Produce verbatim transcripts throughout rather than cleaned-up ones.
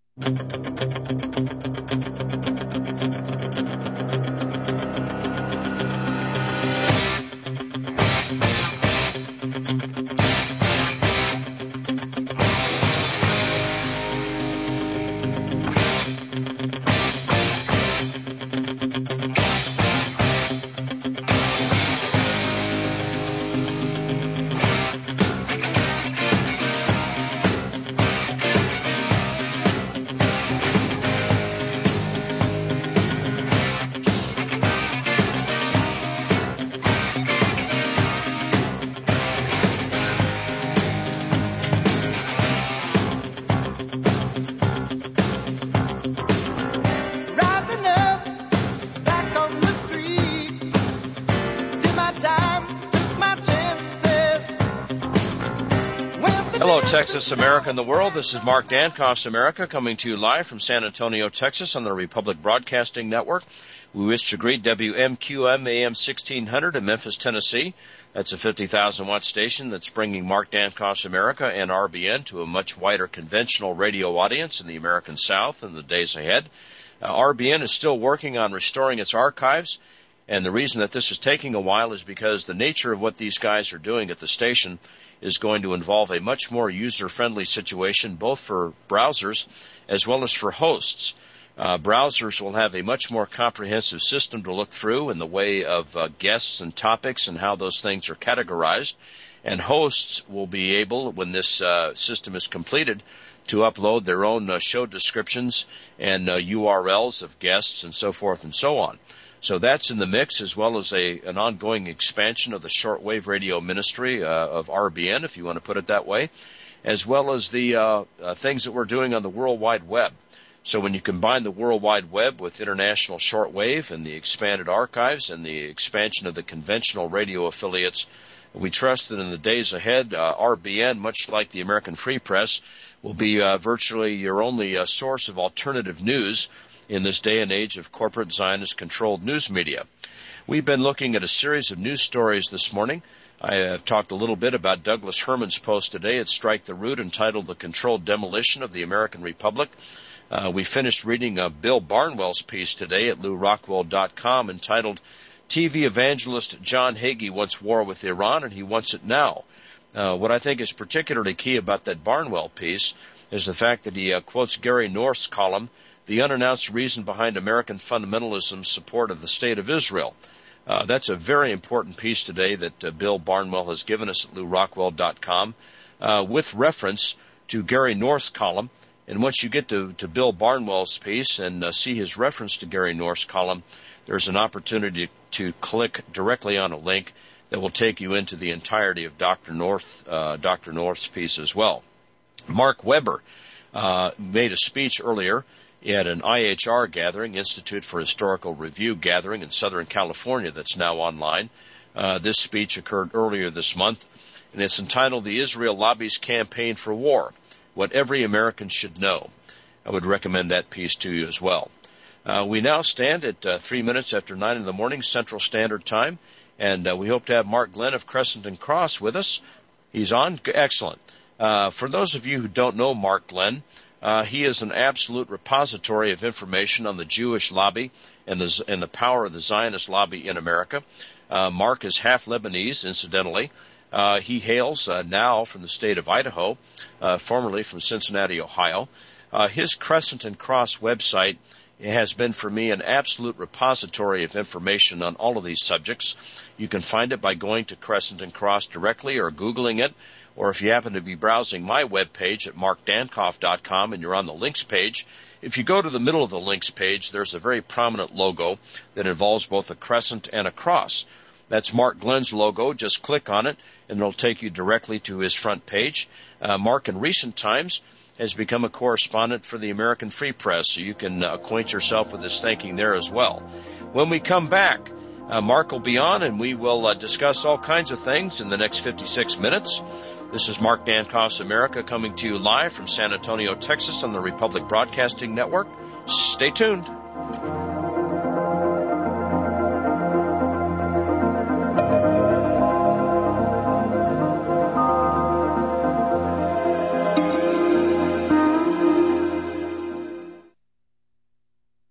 Texas, America, and the world. This is Mark Dankoff's America, coming to you live from San Antonio, Texas, on the Republic Broadcasting Network. We wish to greet W M Q M A M sixteen hundred in Memphis, Tennessee. That's a fifty thousand watt station that's bringing Mark Dankoff's America and R B N to a much wider conventional radio audience in the American South in the days ahead. Uh, R B N is still working on restoring its archives, and the reason that this is taking a while is because the nature of what these guys are doing at the station is going to involve a much more user-friendly situation, both for browsers as well as for hosts. Uh, browsers will have a much more comprehensive system to look through in the way of uh, guests and topics and how those things are categorized. And hosts will be able, when this uh, system is completed, to upload their own uh, show descriptions and uh, U R Ls of guests and so forth and so on. So that's in the mix, as well as a an ongoing expansion of the shortwave radio ministry uh, of R B N, if you want to put it that way, as well as the uh, uh, things that we're doing on the World Wide Web. So when you combine the World Wide Web with international shortwave and the expanded archives and the expansion of the conventional radio affiliates, we trust that in the days ahead, uh, R B N, much like the American Free Press, will be uh, virtually your only uh, source of alternative news in this day and age of corporate Zionist-controlled news media. We've been looking at a series of news stories this morning. I have talked a little bit about Douglas Herman's post today at Strike the Root, entitled The Controlled Demolition of the American Republic. Uh, we finished reading uh, Bill Barnwell's piece today at Lew Rockwell dot com entitled T V Evangelist John Hagee Wants War with Iran, and He Wants It Now. Uh, what I think is particularly key about that Barnwell piece is the fact that he uh, quotes Gary North's column, The Unannounced Reason Behind American Fundamentalism's Support of the State of Israel. Uh, that's a very important piece today that uh, Bill Barnwell has given us at Lew Rockwell dot com uh, with reference to Gary North's column. And once you get to, to Bill Barnwell's piece and uh, see his reference to Gary North's column, there's an opportunity to click directly on a link that will take you into the entirety of Doctor North, uh, Doctor North's piece as well. Mark Weber uh, made a speech earlier at an I H R gathering, Institute for Historical Review gathering in Southern California, that's now online. Uh, this speech occurred earlier this month, and it's entitled The Israel Lobby's Campaign for War, What Every American Should Know. I would recommend that piece to you as well. Uh, we now stand at uh, three minutes after nine in the morning, Central Standard Time, and uh, we hope to have Mark Glenn of Crescent and Cross with us. He's on? Excellent. Uh, for those of you who don't know Mark Glenn, Uh, he is an absolute repository of information on the Jewish lobby and the, and the power of the Zionist lobby in America. Uh, Mark is half Lebanese, incidentally. Uh, he hails uh, now from the state of Idaho, uh, formerly from Cincinnati, Ohio. Uh, his Crescent and Cross website has been for me an absolute repository of information on all of these subjects. You can find it by going to Crescent and Cross directly or Googling it, or if you happen to be browsing my webpage at mark dankoff dot com and you're on the links page, if you go to the middle of the links page, there's a very prominent logo that involves both a crescent and a cross. That's Mark Glenn's logo. Just click on it, and it'll take you directly to his front page. Uh, Mark, in recent times, has become a correspondent for the American Free Press, so you can uh, acquaint yourself with his thinking there as well. When we come back, uh, Mark will be on, and we will uh, discuss all kinds of things in the next fifty-six minutes. This is Mark Dankoff's America, coming to you live from San Antonio, Texas, on the Republic Broadcasting Network. Stay tuned.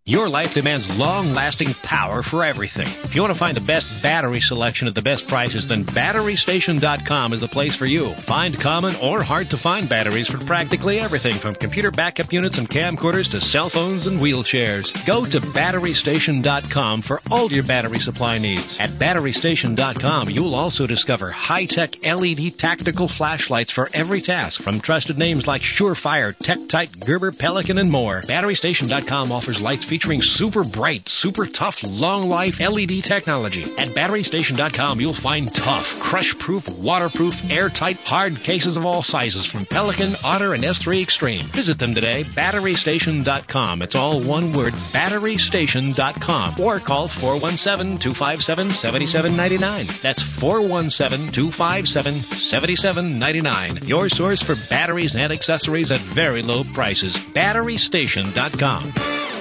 Your life demands long-lasting power for everything. If you want to find the best battery selection at the best prices, then battery station dot com is the place for you. Find common or hard-to-find batteries for practically everything from computer backup units and camcorders to cell phones and wheelchairs. Go to battery station dot com for all your battery supply needs. At battery station dot com, you'll also discover high-tech L E D tactical flashlights for every task from trusted names like Surefire, TechTite, Gerber, Pelican, and more. battery station dot com offers lights featuring super bright, super tough, long-life L E D technology. At battery station dot com, you'll find tough, crush-proof, waterproof, airtight, hard cases of all sizes from Pelican, Otter, and S three Extreme. Visit them today, battery station dot com. It's all one word, battery station dot com. Or call four one seven, two five seven, seven seven nine nine. That's four one seven, two five seven, seven seven nine nine. Your source for batteries and accessories at very low prices. battery station dot com.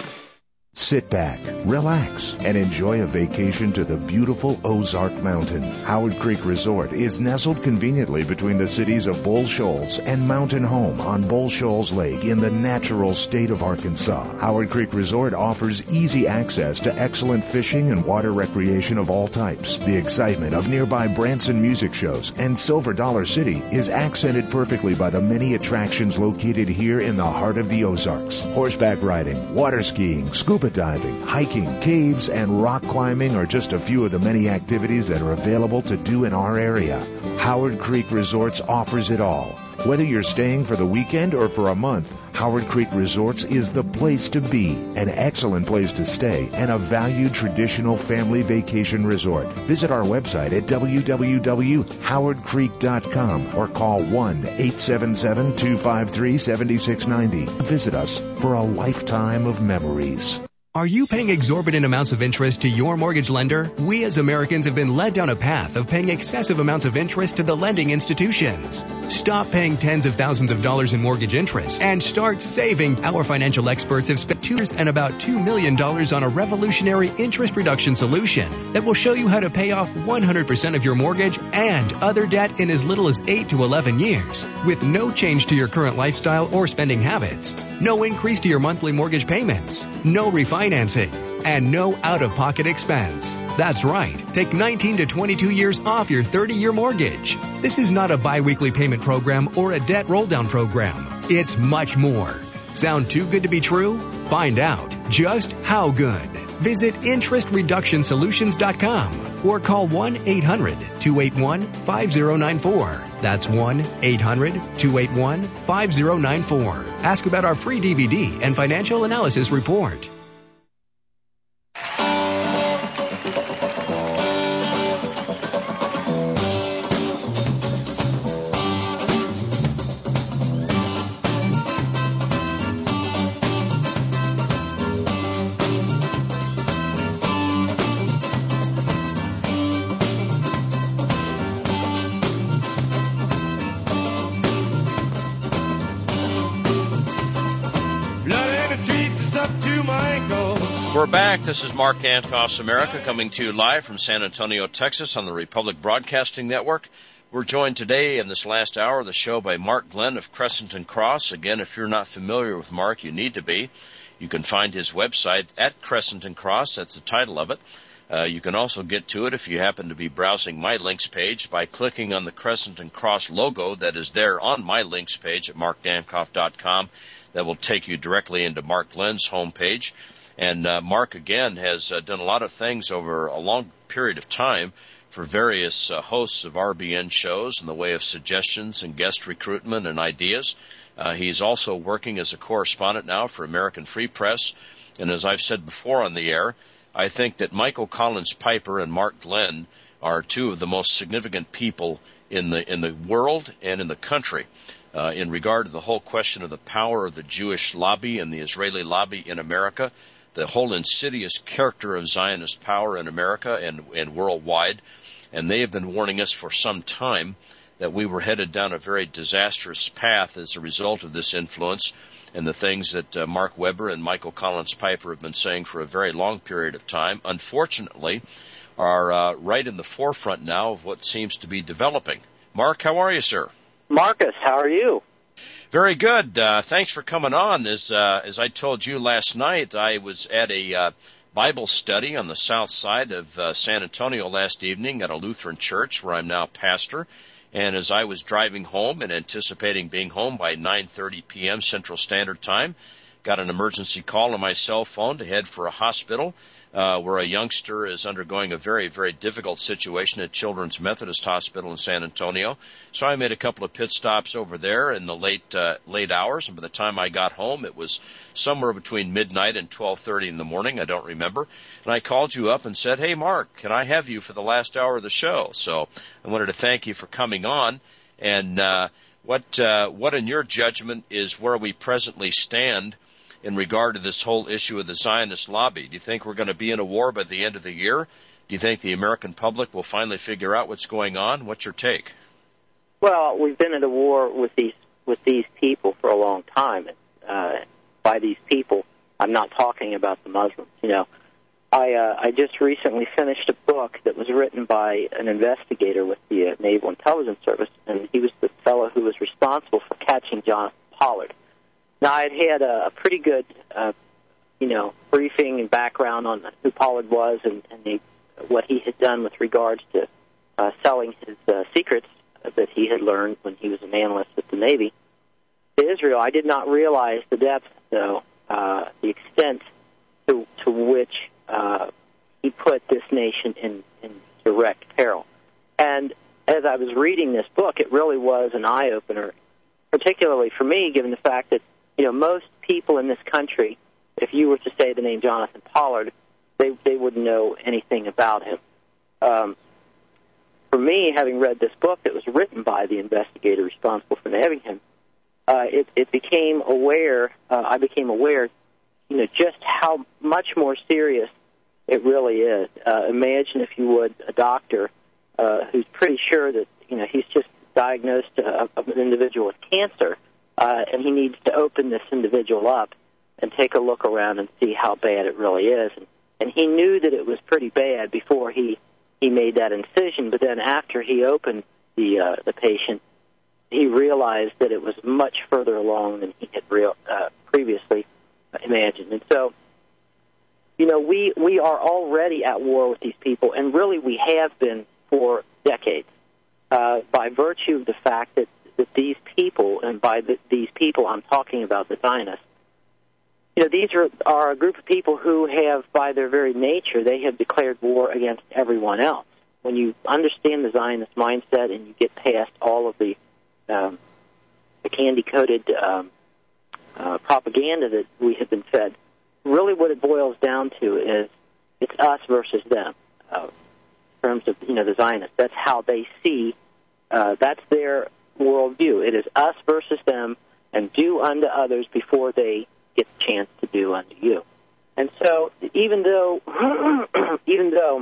Sit back, relax, and enjoy a vacation to the beautiful Ozark Mountains. Howard Creek Resort is nestled conveniently between the cities of Bull Shoals and Mountain Home on Bull Shoals Lake in the natural state of Arkansas. Howard Creek Resort offers easy access to excellent fishing and water recreation of all types. The excitement of nearby Branson music shows and Silver Dollar City is accented perfectly by the many attractions located here in the heart of the Ozarks. Horseback riding, water skiing, scuba diving, hiking, caves, and rock climbing are just a few of the many activities that are available to do in our area. Howard Creek Resorts offers it all. Whether you're staying for the weekend or for a month, Howard Creek Resorts is the place to be, an excellent place to stay, and a valued traditional family vacation resort. Visit our website at w w w dot howard creek dot com or call one eight seven seven, two five three, seven six nine zero. Visit us for a lifetime of memories. Are you paying exorbitant amounts of interest to your mortgage lender? We as Americans have been led down a path of paying excessive amounts of interest to the lending institutions. Stop paying tens of thousands of dollars in mortgage interest and start saving. Our financial experts have spent two years and about two million dollars on a revolutionary interest reduction solution that will show you how to pay off one hundred percent of your mortgage and other debt in as little as eight to eleven years with no change to your current lifestyle or spending habits. No increase to your monthly mortgage payments, no refinancing, and no out-of-pocket expense. That's right. Take nineteen to twenty-two years off your thirty-year mortgage. This is not a biweekly payment program or a debt roll-down program. It's much more. Sound too good to be true? Find out just how good. Visit interest reduction solutions dot com or call one eight hundred, two eight one, five zero nine four. That's one eight hundred, two eight one, five zero nine four. Ask about our free D V D and financial analysis report. We're back. This is Mark Dankoff's America coming to you live from San Antonio, Texas on the Republic Broadcasting Network. We're joined today in this last hour of the show by Mark Glenn of Crescent and Cross. Again, if you're not familiar with Mark, you need to be. You can find his website at Crescent and Cross. That's the title of it. Uh, you can also get to it if you happen to be browsing my links page by clicking on the Crescent and Cross logo that is there on my links page at mark dankoff dot com. That will take you directly into Mark Glenn's homepage. And uh, Mark, again, has uh, done a lot of things over a long period of time for various uh, hosts of R B N shows in the way of suggestions and guest recruitment and ideas. Uh, he's also working as a correspondent now for American Free Press. And as I've said before on the air, I think that Michael Collins Piper and Mark Glenn are two of the most significant people in the in the world and in the country uh, in regard to the whole question of the power of the Jewish lobby and the Israeli lobby in America, the whole insidious character of Zionist power in America and, and worldwide. And they have been warning us for some time that we were headed down a very disastrous path as a result of this influence and the things that uh, Mark Weber and Michael Collins Piper have been saying for a very long period of time, unfortunately, are uh, right in the forefront now of what seems to be developing. Mark, how are you, sir? Marcus, how are you? Very good. Uh, thanks for coming on. As uh, as I told you last night, I was at a uh, Bible study on the south side of uh, San Antonio last evening at a Lutheran church where I'm now pastor. And as I was driving home and anticipating being home by nine thirty p.m. Central Standard Time, got an emergency call on my cell phone to head for a hospital uh, where a youngster is undergoing a very, very difficult situation at Children's Methodist Hospital in San Antonio. So I made a couple of pit stops over there in the late uh, late hours, and by the time I got home, it was somewhere between midnight and twelve thirty in the morning. I don't remember. And I called you up and said, hey, Mark, can I have you for the last hour of the show? So I wanted to thank you for coming on. And uh, what, uh, what in your judgment is where we presently stand in regard to this whole issue of the Zionist lobby? Do you think we're going to be in a war by the end of the year? Do you think the American public will finally figure out what's going on? What's your take? Well, we've been at a war with these with these people for a long time. Uh, by these people, I'm not talking about the Muslims. You know, I uh, I just recently finished a book that was written by an investigator with the uh, Naval Intelligence Service, and he was the fellow who was responsible for catching Jonathan Pollard. Now, I'd had a, a pretty good, uh, you know, briefing and background on who Pollard was and, and the, what he had done with regards to uh, selling his uh, secrets that he had learned when he was an analyst at the Navy to Israel. I did not realize the depth, though, uh, the extent to, to which uh, he put this nation in, in direct peril. And as I was reading this book, it really was an eye-opener, particularly for me, given the fact that, you know, most people in this country, if you were to say the name Jonathan Pollard, they they wouldn't know anything about him. Um, for me, having read this book that was written by the investigator responsible for nabbing him, uh, it, it became aware, uh, I became aware, you know, just how much more serious it really is. Uh, imagine, if you would, a doctor uh, who's pretty sure that, you know, he's just diagnosed uh, an individual with cancer, Uh, and he needs to open this individual up and take a look around and see how bad it really is. And, and he knew that it was pretty bad before he, he made that incision, but then after he opened the uh, the patient, he realized that it was much further along than he had real, uh, previously imagined. And so, you know, we, we are already at war with these people, and really we have been for decades, uh, by virtue of the fact that that these people, and by the, these people I'm talking about the Zionists, you know, these are, are a group of people who have, by their very nature, they have declared war against everyone else. When you understand the Zionist mindset and you get past all of the, um, the candy-coated um, uh, propaganda that we have been fed, really what it boils down to is it's us versus them. Uh, in terms of, you know, the Zionists, that's how they see, uh, that's their worldview. It is us versus them, and do unto others before they get the chance to do unto you. And so, even though, even though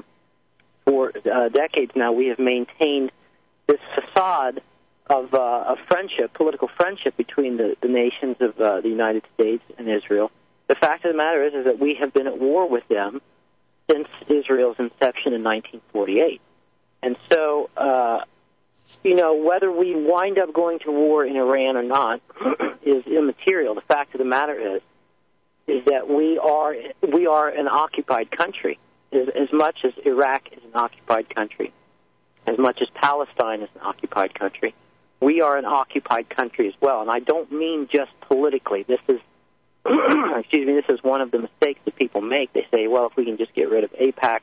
for uh, decades now we have maintained this facade of, uh, of friendship, political friendship between the, the nations of uh, the United States and Israel, the fact of the matter is, is that we have been at war with them since Israel's inception in nineteen forty-eight. And so, uh, you know, whether we wind up going to war in Iran or not is immaterial. The fact of the matter is, is that we are we are an occupied country. As, as much as Iraq is an occupied country, as much as Palestine is an occupied country, we are an occupied country as well. And I don't mean just politically. This is, excuse me, this is one of the mistakes that people make. They say, well, if we can just get rid of AIPAC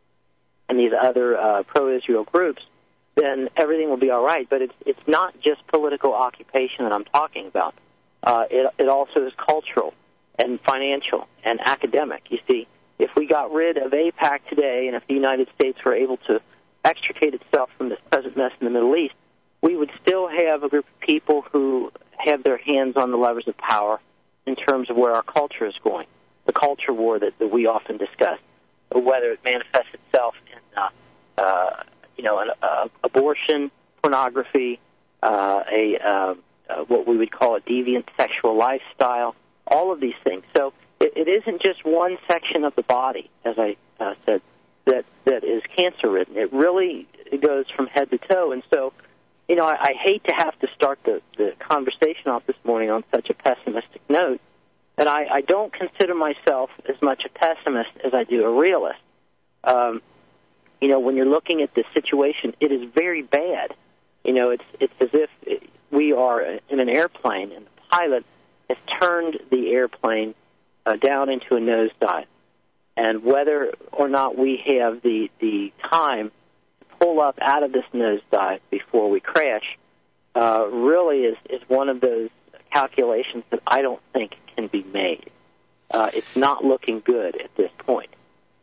and these other uh, pro-Israel groups, then everything will be all right. But it's it's not just political occupation that I'm talking about. Uh, it, it also is cultural and financial and academic. You see, if we got rid of AIPAC today, and if the United States were able to extricate itself from this present mess in the Middle East, we would still have a group of people who have their hands on the levers of power in terms of where our culture is going, the culture war that, that we often discuss, whether it manifests itself in, uh, uh, you know, an uh, abortion, pornography, uh, a uh, uh, what we would call a deviant sexual lifestyle, all of these things. So it, it isn't just one section of the body, as I uh, said, that that is cancer-ridden. It really it goes from head to toe. And so, you know, I, I hate to have to start the, the conversation off this morning on such a pessimistic note, and I, I don't consider myself as much a pessimist as I do a realist. Um, you know, when you're looking at the situation, it is very bad. You know, it's it's as if we are in an airplane, and the pilot has turned the airplane uh, down into a nosedive. And whether or not we have the, the time to pull up out of this nosedive before we crash uh, really is, is one of those calculations that I don't think can be made. Uh, it's not looking good at this point.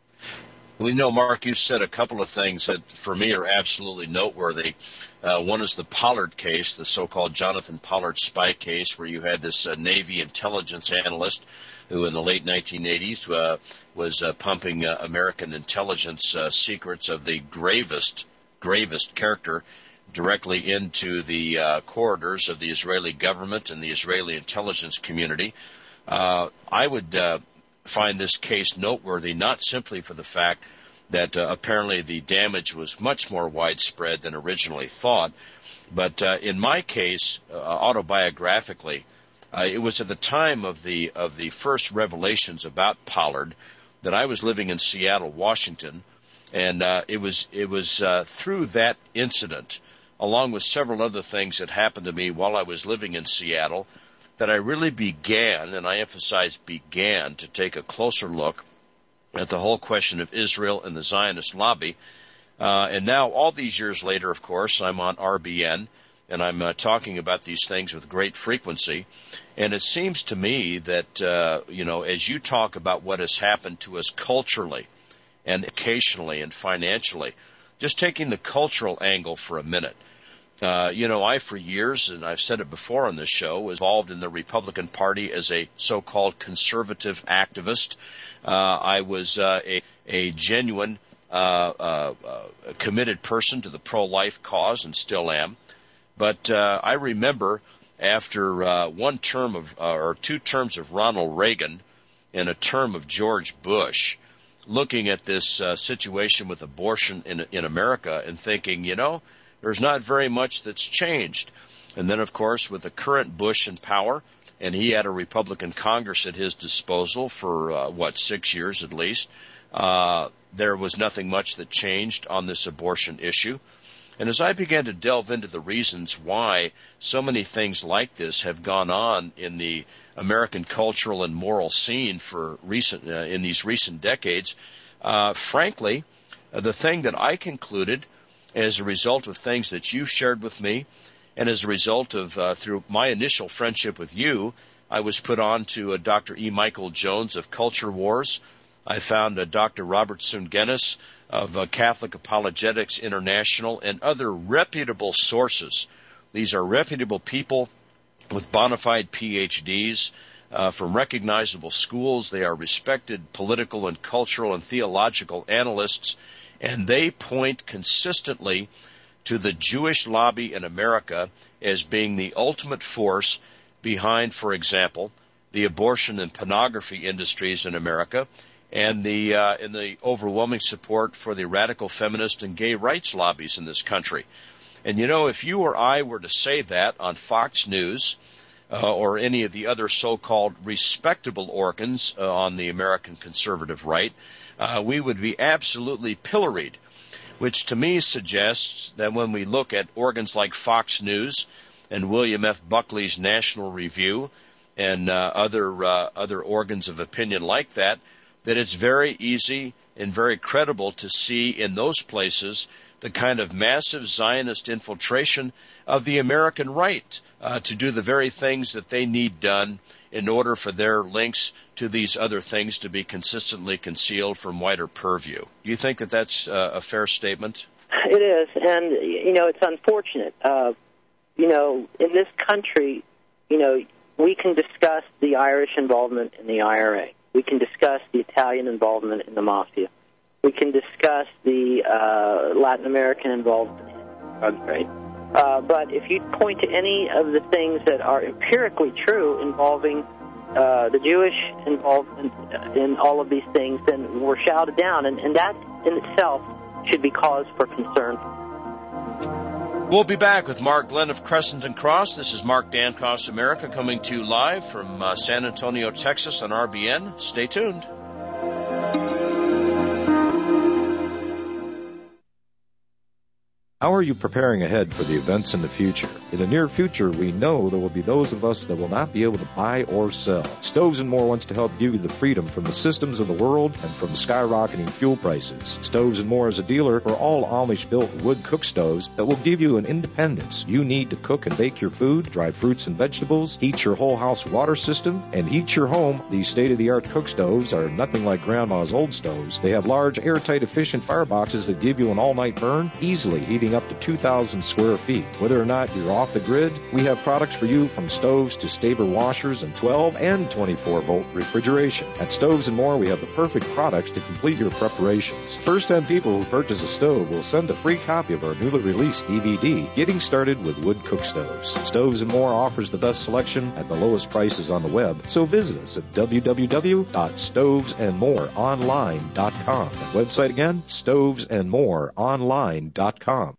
We know, Mark, you've said a couple of things that, for me, are absolutely noteworthy. Uh, one is the Pollard case, the so-called Jonathan Pollard spy case, where you had this uh, Navy intelligence analyst who in the late nineteen eighties uh, was uh, pumping uh, American intelligence uh, secrets of the gravest, gravest character directly into the uh, corridors of the Israeli government and the Israeli intelligence community. Uh, I would uh, find this case noteworthy not simply for the fact that uh, apparently the damage was much more widespread than originally thought, but uh, in my case, uh, autobiographically, uh, it was at the time of the of the first revelations about Pollard that I was living in Seattle, Washington, and uh, it was it was uh, through that incident, along with several other things that happened to me while I was living in Seattle, that I really began, and I emphasize began, to take a closer look at the whole question of Israel and the Zionist lobby. Uh, and now, all these years later, of course, I'm on R B N, and I'm uh, talking about these things with great frequency. And it seems to me that, uh, you know, as you talk about what has happened to us culturally and occasionally and financially, just taking the cultural angle for a minute, Uh, you know, I, for years, and I've said it before on this show, was involved in the Republican Party as a so-called conservative activist. Uh, I was uh, a, a genuine, uh, uh, uh, committed person to the pro-life cause and still am. But uh, I remember after uh, one term of, uh, or two terms of Ronald Reagan and a term of George Bush, looking at this uh, situation with abortion in, in America and thinking, you know, there's not very much that's changed. And then, of course, with the current Bush in power, and he had a Republican Congress at his disposal for, uh, what, six years at least, uh, there was nothing much that changed on this abortion issue. And as I began to delve into the reasons why so many things like this have gone on in the American cultural and moral scene for recent uh, in these recent decades, uh, frankly, uh, the thing that I concluded as a result of things that you shared with me, and as a result of, uh, through my initial friendship with you, I was put on to uh, Doctor E. Michael Jones of Culture Wars. I found uh, Doctor Robert Sungenis of uh, Catholic Apologetics International and other reputable sources. These are reputable people with bona fide P H Ds uh, from recognizable schools. They are respected political and cultural and theological analysts, and they point consistently to the Jewish lobby in America as being the ultimate force behind, for example, the abortion and pornography industries in America, and the uh, and the overwhelming support for the radical feminist and gay rights lobbies in this country. And, you know, if you or I were to say that on Fox News uh, or any of the other so-called respectable organs uh, on the American conservative right, uh, we would be absolutely pilloried, which to me suggests that when we look at organs like Fox News and William F. Buckley's National Review and uh, other uh, other organs of opinion like that, that it's very easy and very credible to see in those places the kind of massive Zionist infiltration of the American right uh, to do the very things that they need done in order for their links to these other things to be consistently concealed from wider purview. Do you think that that's uh, a fair statement? It is, and, you know, it's unfortunate. Uh, you know, in this country, you know, we can discuss the Irish involvement in the I R A. We can discuss the Italian involvement in the mafia. We can discuss the uh, Latin American involvement in drug trade. Uh, but if you point to any of the things that are empirically true involving uh, the Jewish involvement in all of these things, then we're shouted down, and, and that in itself should be cause for concern. We'll be back with Mark Glenn of Crescent and Cross. This is Mark Dancos America coming to you live from uh, San Antonio, Texas on R B N. Stay tuned. How are you preparing ahead for the events in the future? In the near future, we know there will be those of us that will not be able to buy or sell. Stoves and More wants to help give you the freedom from the systems of the world and from skyrocketing fuel prices. Stoves and More is a dealer for all Amish-built wood cook stoves that will give you an independence you need to cook and bake your food, dry fruits and vegetables, heat your whole house water system, and heat your home. These state-of-the-art cook stoves are nothing like Grandma's old stoves. They have large, airtight, efficient fireboxes that give you an all-night burn, easily heating up to two thousand square feet. Whether or not you're off the grid, we have products for you from stoves to Staber washers and twelve and twenty-four volt refrigeration. At Stoves and More, we have the perfect products to complete your preparations. First ten people who purchase a stove will send a free copy of our newly released D V D, Getting Started with Wood Cook Stoves. Stoves and More offers the best selection at the lowest prices on the web, so visit us at w w w dot stoves and more online dot com. That website again, stoves and more online dot com.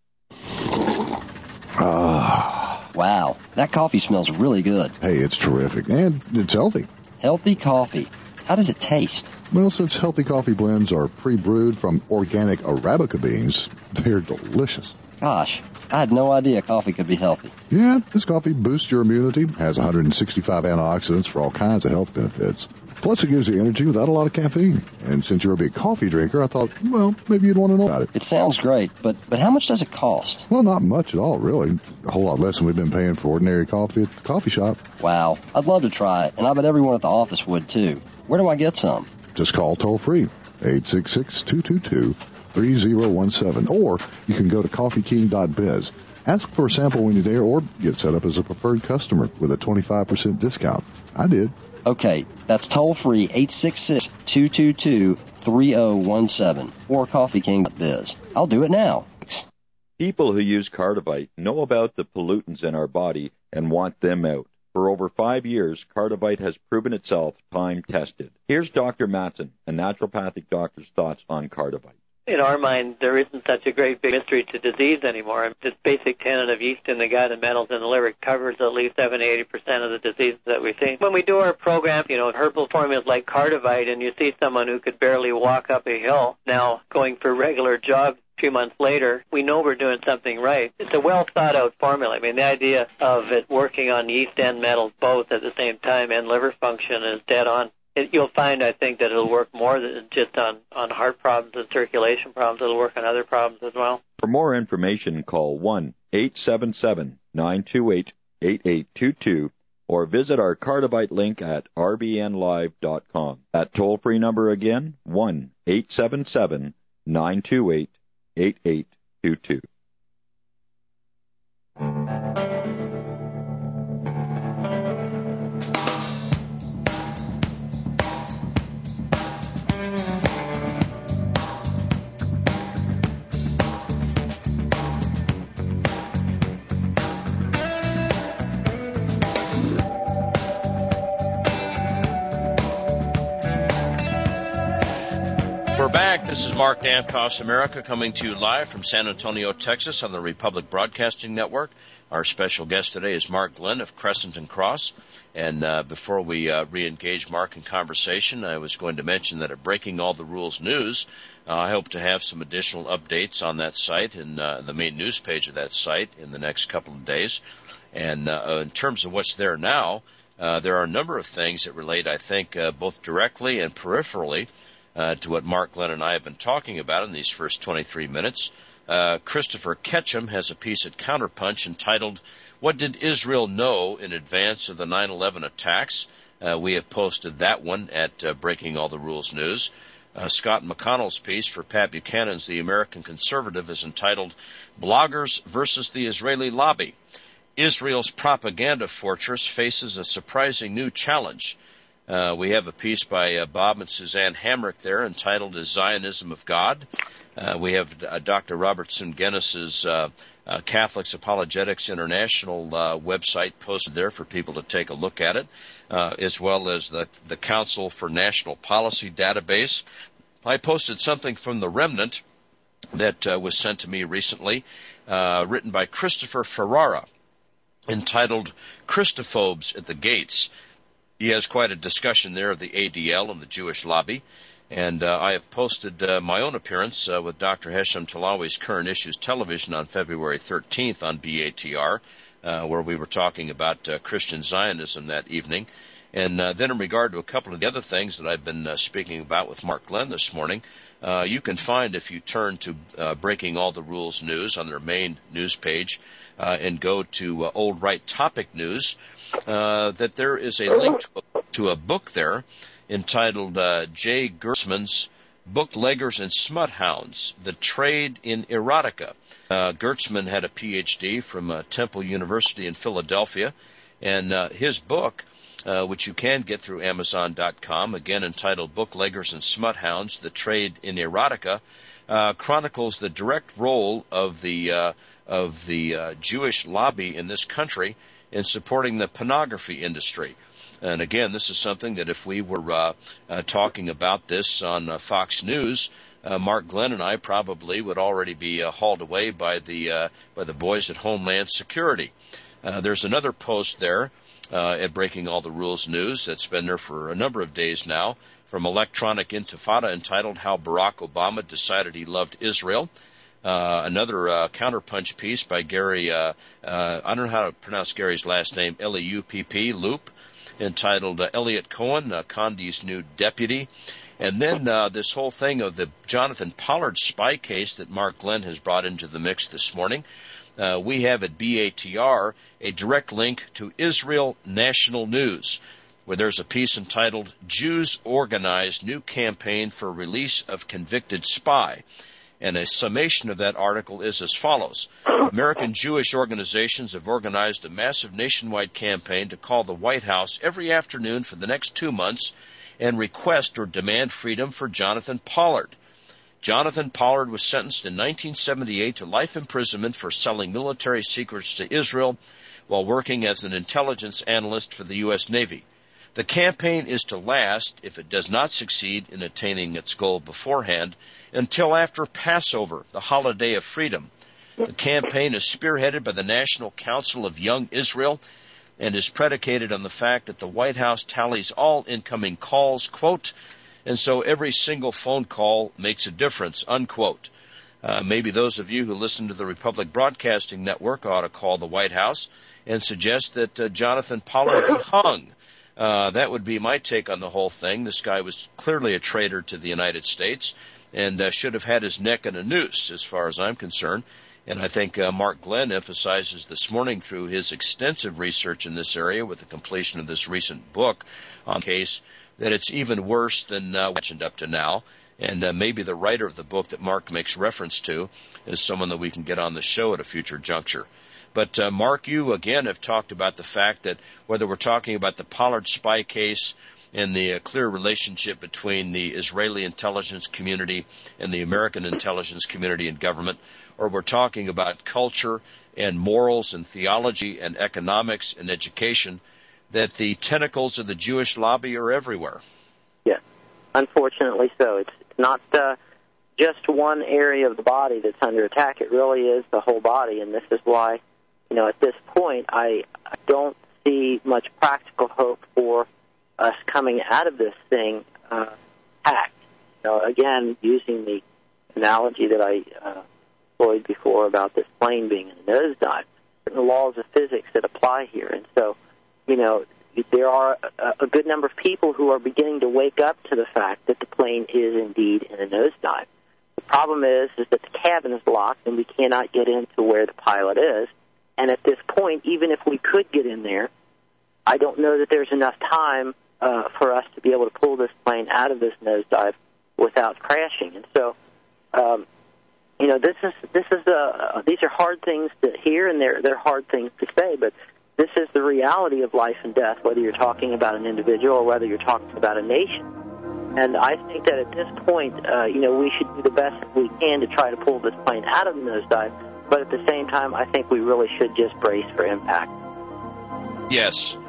Ah. Wow, that coffee smells really good. Hey, it's terrific, and it's healthy. Healthy coffee. How does it taste? Well, since healthy coffee blends are pre-brewed from organic Arabica beans, they're delicious. Gosh, I had no idea coffee could be healthy. Yeah, this coffee boosts your immunity, has one hundred sixty-five antioxidants for all kinds of health benefits. Plus, it gives you energy without a lot of caffeine. And since you're a big coffee drinker, I thought, well, maybe you'd want to know about it. It sounds great, but, but how much does it cost? Well, not much at all, really. A whole lot less than we've been paying for ordinary coffee at the coffee shop. Wow, I'd love to try it, and I bet everyone at the office would, too. Where do I get some? Just call toll-free, eight six six, two two two, three zero one seven, or you can go to coffee king dot biz. Ask for a sample when you're there, or get set up as a preferred customer with a twenty-five percent discount. I did. Okay, that's toll-free, eight six six, two two two, three zero one seven, or coffee king dot biz. I'll do it now. People who use Cardivite know about the pollutants in our body and want them out. For over five years, Cardivite has proven itself time-tested. Here's Doctor Matson, a naturopathic doctor's thoughts on Cardivite. In our mind, there isn't such a great big mystery to disease anymore. This basic tenet of yeast in the gut and metals in the liver covers at least seventy to eighty percent of the diseases that we see. When we do our program, you know, herbal formulas like Cardivite, and you see someone who could barely walk up a hill now going for regular jogs a few months later, we know we're doing something right. It's a well-thought-out formula. I mean, the idea of it working on yeast and metals both at the same time and liver function is dead on. It, you'll find, I think, that it'll work more than just on, on heart problems and circulation problems. It'll work on other problems as well. For more information, call one eight seven seven, nine two eight, eight eight two two or visit our Cardivite link at r b n live dot com. That toll-free number again, one eight seven seven, nine two eight, eight eight two two. We're back. This is Mark Dancos America coming to you live from San Antonio, Texas on the Republic Broadcasting Network. Our special guest today is Mark Glenn of Crescent and Cross. And uh, before we uh, re-engage Mark in conversation, I was going to mention that at Breaking All the Rules News, uh, I hope to have some additional updates on that site and uh, the main news page of that site in the next couple of days. And uh, in terms of what's there now, uh, there are a number of things that relate, I think, uh, both directly and peripherally Uh, to what Mark Glenn and I have been talking about in these first twenty-three minutes. Uh, Christopher Ketchum has a piece at Counterpunch entitled, What Did Israel Know in Advance of the nine eleven Attacks? Uh, we have posted that one at uh, Breaking All the Rules News. Uh, Scott McConnell's piece for Pat Buchanan's The American Conservative is entitled, Bloggers versus the Israeli Lobby. Israel's propaganda fortress faces a surprising new challenge. Uh, we have a piece by uh, Bob and Suzanne Hamrick there entitled Is Zionism of God? Uh, we have uh, Doctor Robert Sungenis's uh, uh, Catholics Apologetics International uh, website posted there for people to take a look at it, uh, as well as the, the Council for National Policy database. I posted something from the Remnant that uh, was sent to me recently uh, written by Christopher Ferrara, entitled Christophobes at the Gates. He has quite a discussion there of the A D L and the Jewish lobby. And uh, I have posted uh, my own appearance uh, with Doctor Hesham Talawi's Current Issues Television on February thirteenth on B A T R, uh, where we were talking about uh, Christian Zionism that evening. And uh, then in regard to a couple of the other things that I've been uh, speaking about with Mark Glenn this morning, uh, you can find, if you turn to uh, Breaking All the Rules News on their main news page uh, and go to uh, Old Right Topic News, uh, that there is a link to a, to a book there entitled uh, Jay Gertzman's Bookleggers and Smut Hounds, The Trade in Erotica. Uh, Gertzman had a P H D from uh, Temple University in Philadelphia, and uh, his book, uh, which you can get through Amazon dot com, again entitled Bookleggers and Smut Hounds, The Trade in Erotica, uh, chronicles the direct role of the, uh, of the uh, Jewish lobby in this country in supporting the pornography industry. And again, this is something that if we were uh, uh, talking about this on uh, Fox News, uh, Mark Glenn and I probably would already be uh, hauled away by the uh, by the boys at Homeland Security. Uh, there's another post there uh, at Breaking All the Rules News that's been there for a number of days now from Electronic Intifada entitled How Barack Obama Decided He Loved Israel. Uh, another uh, counterpunch piece by Gary, uh, uh, I don't know how to pronounce Gary's last name, L E U P P, Loop, entitled uh, Elliot Cohen, uh, Condi's new deputy. And then uh, this whole thing of the Jonathan Pollard spy case that Mark Glenn has brought into the mix this morning. Uh, we have at B A T R a direct link to Israel National News, where there's a piece entitled Jews Organize New Campaign for Release of Convicted Spy. And a summation of that article is as follows. American Jewish organizations have organized a massive nationwide campaign to call the White House every afternoon for the next two months and request or demand freedom for Jonathan Pollard. Jonathan Pollard was sentenced in nineteen seventy-eight to life imprisonment for selling military secrets to Israel while working as an intelligence analyst for the U S Navy. The campaign is to last, if it does not succeed in attaining its goal beforehand, until after Passover, the holiday of freedom. The campaign is spearheaded by the National Council of Young Israel and is predicated on the fact that the White House tallies all incoming calls, quote, and so every single phone call makes a difference, unquote. Uh, maybe those of you who listen to the Republic Broadcasting Network ought to call the White House and suggest that uh, Jonathan Pollard be hung. Uh, that would be my take on the whole thing. This guy was clearly a traitor to the United States and uh, should have had his neck in a noose, as far as I'm concerned. And I think uh, Mark Glenn emphasizes this morning through his extensive research in this area with the completion of this recent book on the case that it's even worse than uh, mentioned up to now. And uh, maybe the writer of the book that Mark makes reference to is someone that we can get on the show at a future juncture. But, uh, Mark, you, again, have talked about the fact that whether we're talking about the Pollard spy case and the uh, clear relationship between the Israeli intelligence community and the American intelligence community and government, or we're talking about culture and morals and theology and economics and education, that the tentacles of the Jewish lobby are everywhere. Yes, unfortunately so. It's not uh, just one area of the body that's under attack. It really is the whole body, and this is why, you know, at this point, I don't see much practical hope for us coming out of this thing uh, hacked. You know, again, using the analogy that I uh, employed before about this plane being in a nosedive, the laws of physics that apply here. And so, you know, there are a, a good number of people who are beginning to wake up to the fact that the plane is indeed in a nosedive. The problem is, is that the cabin is locked and we cannot get into where the pilot is. And at this point, even if we could get in there, I don't know that there's enough time uh, for us to be able to pull this plane out of this nosedive without crashing. And so, um, you know, this is this is uh, these are hard things to hear, and they're they're hard things to say. But this is the reality of life and death, whether you're talking about an individual or whether you're talking about a nation. And I think that at this point, uh, you know, we should do the best that we can to try to pull this plane out of the nosedive. But at the same time, I think we really should just brace for impact. Yes,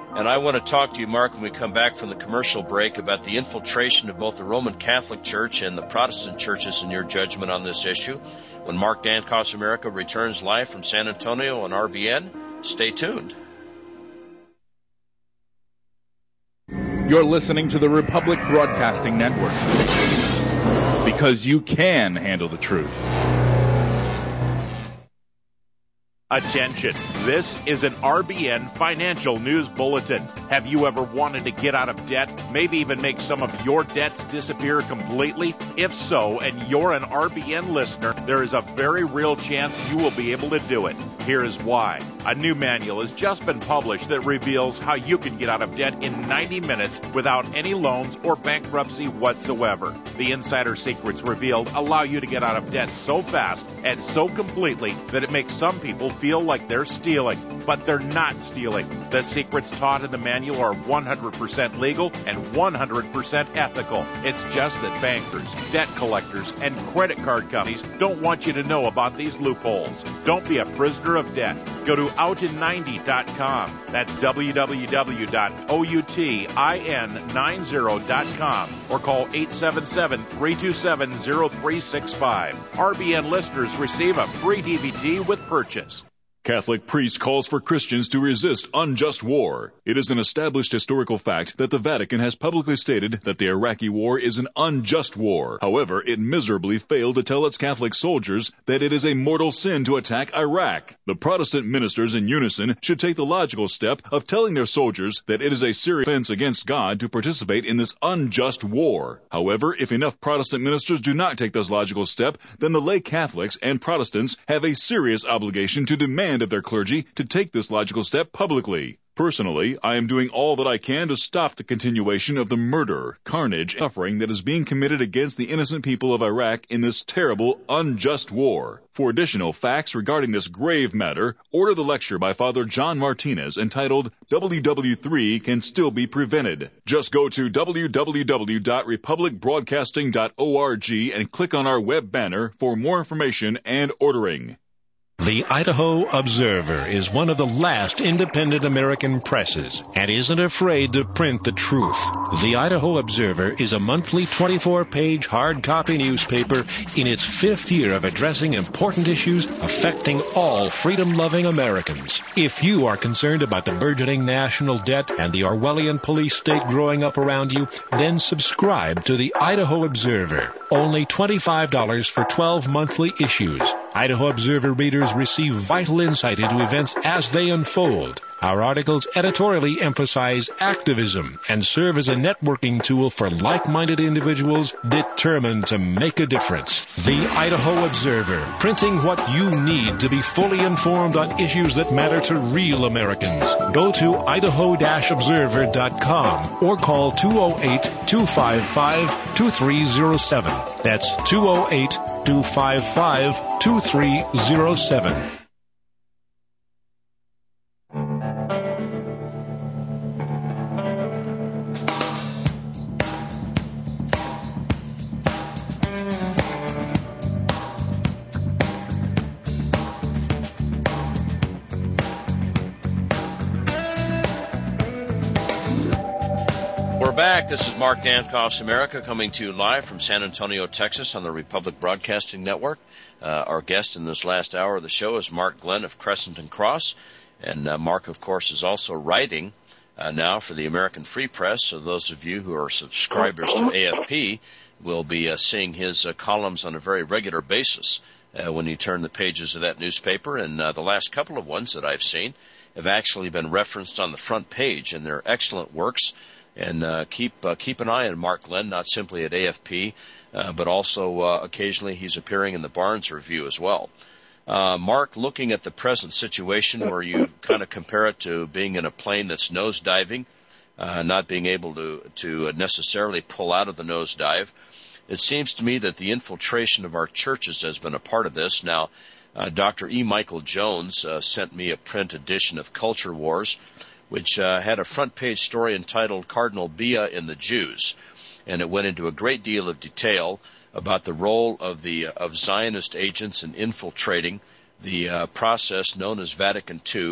And I want to talk to you, Mark, when we come back from the commercial break about the infiltration of both the Roman Catholic Church and the Protestant churches in your judgment on this issue. When Mark Dankoff's America returns live from San Antonio on R B N, stay tuned. You're listening to the Republic Broadcasting Network, because you can handle the truth. Attention, this is an R B N Financial News Bulletin. Have you ever wanted to get out of debt, maybe even make some of your debts disappear completely? If so, and you're an R B N listener, there is a very real chance you will be able to do it. Here is why. A new manual has just been published that reveals how you can get out of debt in ninety minutes without any loans or bankruptcy whatsoever. The insider secrets revealed allow you to get out of debt so fast and so completely that it makes some people feel like they're stealing, but they're not stealing. The secrets taught in the manual are one hundred percent legal and one hundred percent ethical. It's just that bankers, debt collectors, and credit card companies don't want you to know about these loopholes. Don't be a prisoner of debt. Go to out in ninety dot com. That's w w w dot outin ninety dot com or call eight seven seven, three two seven, zero three six five. R B N listeners receive a free D V D with purchase. Catholic priest calls for Christians to resist unjust war. It is an established historical fact that the Vatican has publicly stated that the Iraqi war is an unjust war. However, it miserably failed to tell its Catholic soldiers that it is a mortal sin to attack Iraq. The Protestant ministers in unison should take the logical step of telling their soldiers that it is a serious offense against God to participate in this unjust war. However, if enough Protestant ministers do not take this logical step, then the lay Catholics and Protestants have a serious obligation to demand of their clergy to take this logical step publicly. Personally, I am doing all that I can to stop the continuation of the murder, carnage, and suffering that is being committed against the innocent people of Iraq in this terrible, unjust war. For additional facts regarding this grave matter, order the lecture by Father John Martinez entitled W W three Can Still Be Prevented. Just go to w w w dot republic broadcasting dot org and click on our web banner for more information and ordering. The Idaho Observer is one of the last independent American presses and isn't afraid to print the truth. The Idaho Observer is a monthly twenty-four page hard copy newspaper in its fifth year of addressing important issues affecting all freedom-loving Americans. If you are concerned about the burgeoning national debt and the Orwellian police state growing up around you, then subscribe to the Idaho Observer. Only twenty-five dollars for twelve monthly issues. Idaho Observer readers receive vital insight into events as they unfold. Our articles editorially emphasize activism and serve as a networking tool for like-minded individuals determined to make a difference. The Idaho Observer, printing what you need to be fully informed on issues that matter to real Americans. Go to idaho dash observer dot com or call two oh eight, two five five, two three oh seven. That's two oh eight, two five five, two three oh seven. Back. This is Mark Dankoff's America coming to you live from San Antonio, Texas on the Republic Broadcasting Network. Uh, our guest in this last hour of the show is Mark Glenn of Crescent and Cross. And uh, Mark, of course, is also writing uh, now for the American Free Press. So those of you who are subscribers to A F P will be uh, seeing his uh, columns on a very regular basis uh, when you turn the pages of that newspaper. And uh, the last couple of ones that I've seen have actually been referenced on the front page, and they're excellent works. And uh, keep uh, keep an eye on Mark Glenn, not simply at A F P, uh, but also uh, occasionally he's appearing in the Barnes Review as well. Uh, Mark, looking at the present situation where you kind of compare it to being in a plane that's nosediving, uh, not being able to, to necessarily pull out of the nosedive, it seems to me that the infiltration of our churches has been a part of this. Now, uh, Doctor E. Michael Jones uh, sent me a print edition of Culture Wars, which uh, had a front-page story entitled Cardinal Bia and the Jews. And it went into a great deal of detail about the role of the of Zionist agents in infiltrating the uh, process known as Vatican Two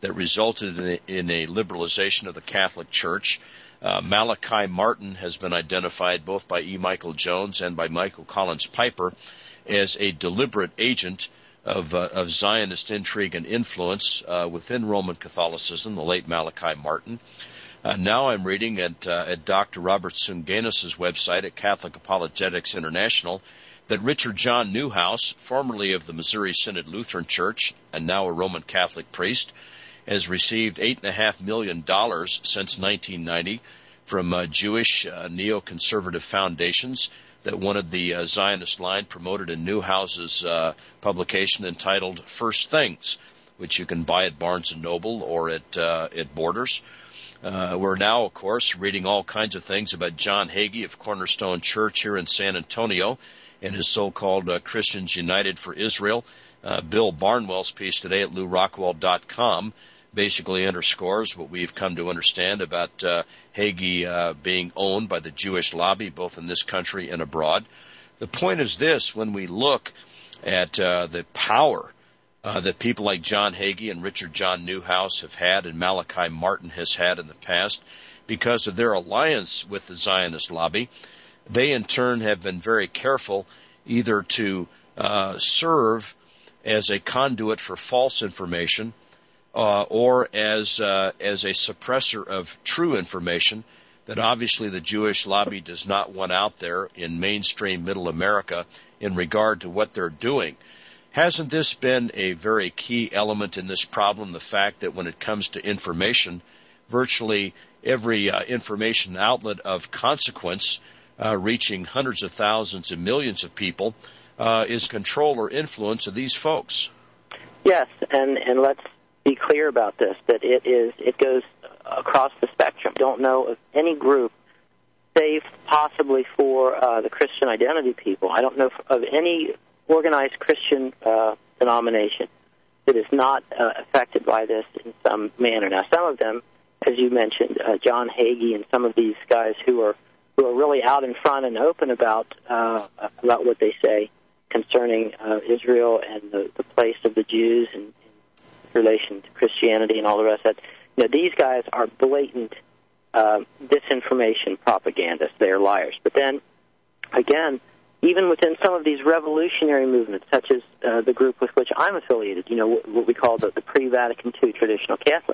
that resulted in a, in a liberalization of the Catholic Church. Uh, Malachi Martin has been identified both by E. Michael Jones and by Michael Collins Piper as a deliberate agent of, uh, of Zionist intrigue and influence uh, within Roman Catholicism, the late Malachi Martin. Uh, now I'm reading at, uh, at Doctor Robert Sunganis' website at Catholic Apologetics International that Richard John Newhouse, formerly of the Missouri Synod Lutheran Church and now a Roman Catholic priest, has received eight point five million dollars since nineteen ninety from uh, Jewish uh, neoconservative foundations that wanted the uh, Zionist line promoted in Newhouse's uh, publication entitled First Things, which you can buy at Barnes and Noble or at, uh, at Borders. Uh, we're now, of course, reading all kinds of things about John Hagee of Cornerstone Church here in San Antonio and his so-called uh, Christians United for Israel. Uh, Bill Barnwell's piece today at Lou Rockwell dot com basically underscores what we've come to understand about uh, Hagee uh, being owned by the Jewish lobby, both in this country and abroad. The point is this: when we look at uh, the power Uh, that people like John Hagee and Richard John Newhouse have had and Malachi Martin has had in the past, because of their alliance with the Zionist lobby, they in turn have been very careful either to uh, serve as a conduit for false information uh, or as uh, as a suppressor of true information that obviously the Jewish lobby does not want out there in mainstream middle America in regard to what they're doing. Hasn't this been a very key element in this problem, the fact that when it comes to information, virtually every uh, information outlet of consequence uh, reaching hundreds of thousands and millions of people uh, is control or influence of these folks? Yes, and, and let's be clear about this, that it is it goes across the spectrum. Don't know of any group, save possibly for uh, the Christian identity people. I don't know of any organized Christian uh, denomination that is not uh, affected by this in some manner. Now, some of them, as you mentioned, uh, John Hagee and some of these guys who are who are really out in front and open about uh, about what they say concerning uh, Israel and the, the place of the Jews in, in relation to Christianity and all the rest of that. You know, these guys are blatant uh, disinformation propagandists. They are liars. But then, again, even within some of these revolutionary movements, such as uh, the group with which I'm affiliated, you know, what we call the, the pre-Vatican two traditional Catholic,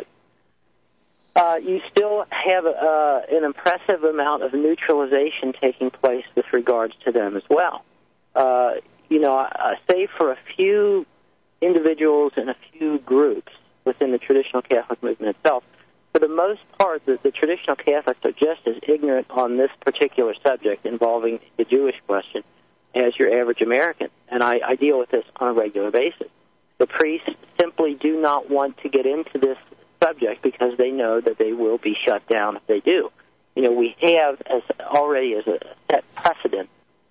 uh, you still have uh, an impressive amount of neutralization taking place with regards to them as well. Uh, you know, uh, save for a few individuals and a few groups within the traditional Catholic movement itself, for the most part, the, the traditional Catholics are just as ignorant on this particular subject involving the Jewish question as your average American, and I, I deal with this on a regular basis. The priests simply do not want to get into this subject because they know that they will be shut down if they do. You know, we have as already as a set precedent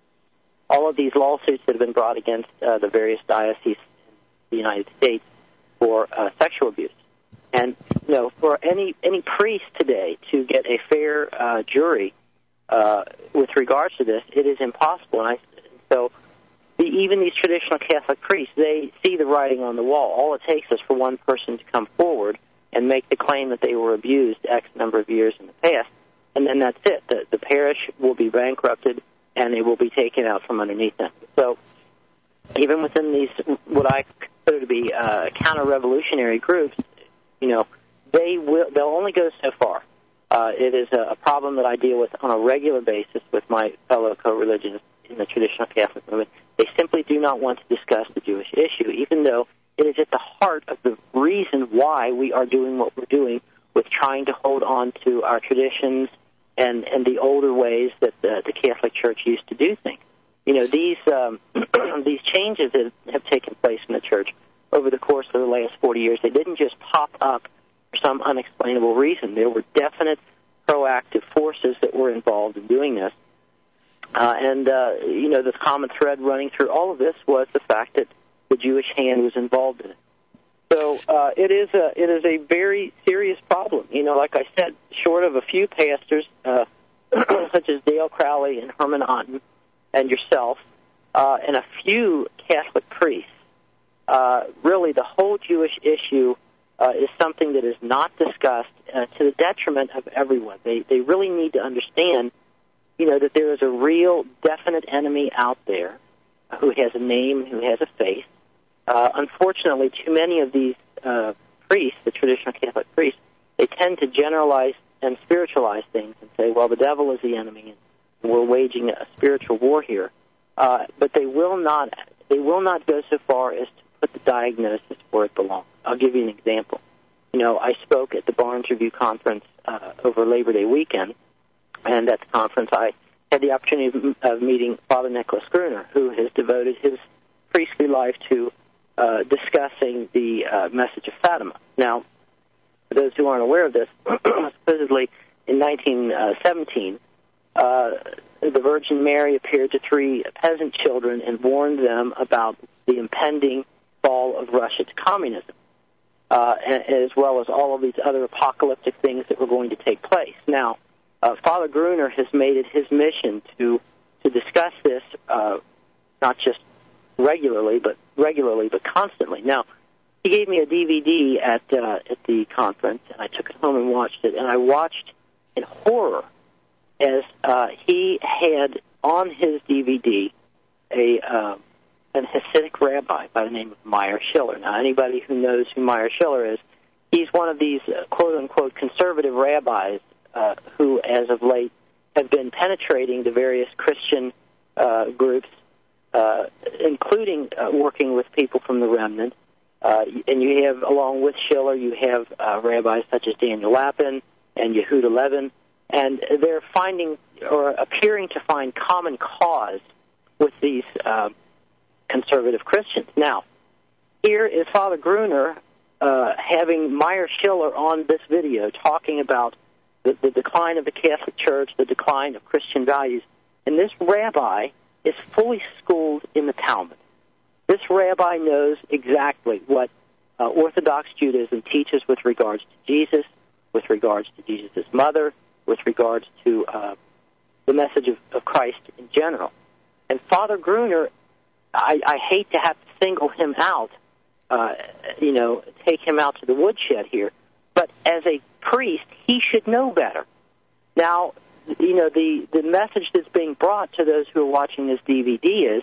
all of these lawsuits that have been brought against uh, the various dioceses in the United States for uh, sexual abuse. And, you know, for any any priest today to get a fair uh, jury uh, with regards to this, it is impossible. And I, so the, even these traditional Catholic priests, they see the writing on the wall. All it takes is for one person to come forward and make the claim that they were abused X number of years in the past, and then that's it. The, the parish will be bankrupted, and they will be taken out from underneath them. So even within these, what I consider to be uh, counter-revolutionary groups, you know, they will, they'll only go so far. Uh, it is a, a problem that I deal with on a regular basis with my fellow co-religionists in the traditional Catholic movement. They simply do not want to discuss the Jewish issue, even though it is at the heart of the reason why we are doing what we're doing with trying to hold on to our traditions and, and the older ways that the, the Catholic Church used to do things. You know, these um, these changes that have taken place in the Church over the course of the last forty years, they didn't just pop up for some unexplainable reason. There were definite proactive forces that were involved in doing this. Uh, and, uh, you know, the common thread running through all of this was the fact that the Jewish hand was involved in it. So uh, it is a it is a very serious problem. You know, like I said, short of a few pastors, uh, such as Dale Crowley and Herman Otten and yourself, uh, and a few Catholic priests, uh, really the whole Jewish issue uh, is something that is not discussed uh, to the detriment of everyone. They they really need to understand, you know, that there is a real, definite enemy out there who has a name and who has a face. Uh, unfortunately, too many of these uh, priests, the traditional Catholic priests, they tend to generalize and spiritualize things and say, well, the devil is the enemy, and we're waging a spiritual war here. Uh, but they will not they will not go so far as to put the diagnosis where it belongs. I'll give you an example. You know, I spoke at the Barnes Review Conference uh, over Labor Day weekend, and at the conference I had the opportunity of, of meeting Father Nicholas Gruner, who has devoted his priestly life to uh, discussing the uh, message of Fatima. Now, for those who aren't aware of this, supposedly in nineteen seventeen, uh, the Virgin Mary appeared to three peasant children and warned them about the impending fall of Russia to communism, uh, as well as all of these other apocalyptic things that were going to take place. Now, uh, Father Gruner has made it his mission to to discuss this uh, not just regularly, but regularly, but constantly. Now, he gave me a D V D at uh, at the conference, and I took it home and watched it. And I watched in horror as uh, he had on his D V D a uh, an Hasidic rabbi by the name of Meyer Schiller. Now, anybody who knows who Meyer Schiller is, he's one of these uh, quote-unquote conservative rabbis uh, who, as of late, have been penetrating the various Christian uh, groups, uh, including uh, working with people from the remnant. Uh, and you have, along with Schiller, you have uh, rabbis such as Daniel Lapin and Yehuda Levin, and they're finding or appearing to find common cause with these uh, conservative Christians. Now, here is Father Gruner uh, having Meyer Schiller on this video talking about the, the decline of the Catholic Church, the decline of Christian values, and this rabbi is fully schooled in the Talmud. This rabbi knows exactly what uh, Orthodox Judaism teaches with regards to Jesus, with regards to Jesus' mother, with regards to uh, the message of, of Christ in general. And Father Gruner, I, I hate to have to single him out, uh, you know, take him out to the woodshed here, but as a priest, he should know better. Now, you know, the, the message that's being brought to those who are watching this D V D is,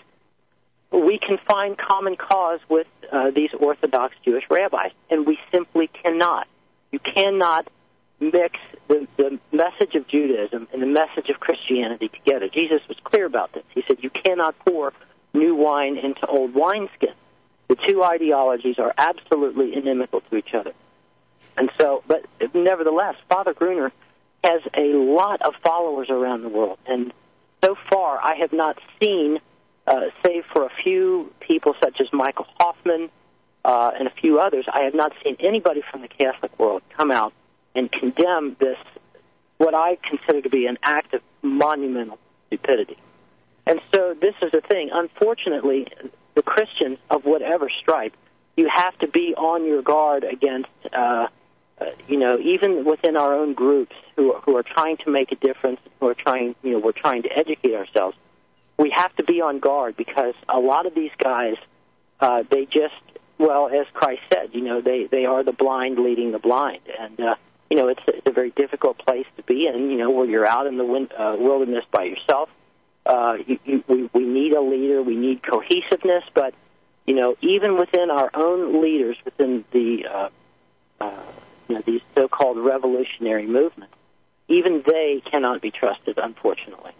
we can find common cause with uh, these Orthodox Jewish rabbis, and we simply cannot. You cannot mix the, the message of Judaism and the message of Christianity together. Jesus was clear about this. He said, you cannot pour new wine into old wineskin. The two ideologies are absolutely inimical to each other. And so, but nevertheless, Father Gruner has a lot of followers around the world, and so far I have not seen Uh, save for a few people such as Michael Hoffman uh, and a few others, I have not seen anybody from the Catholic world come out and condemn this, what I consider to be an act of monumental stupidity. And so this is the thing. Unfortunately, the Christians of whatever stripe, you have to be on your guard against, uh, uh, you know, even within our own groups who, who are trying to make a difference, who are trying, you know, we're trying to educate ourselves. We have to be on guard because a lot of these guys, uh, they just, well, as Christ said, you know, they, they are the blind leading the blind. And, uh, you know, it's, it's a very difficult place to be in, you know, where you're out in the win- uh, wilderness by yourself. Uh, you, you, we, we need a leader. We need cohesiveness. But, you know, even within our own leaders, within the, uh, uh, you know, these so-called revolutionary movements, even they cannot be trusted, unfortunately.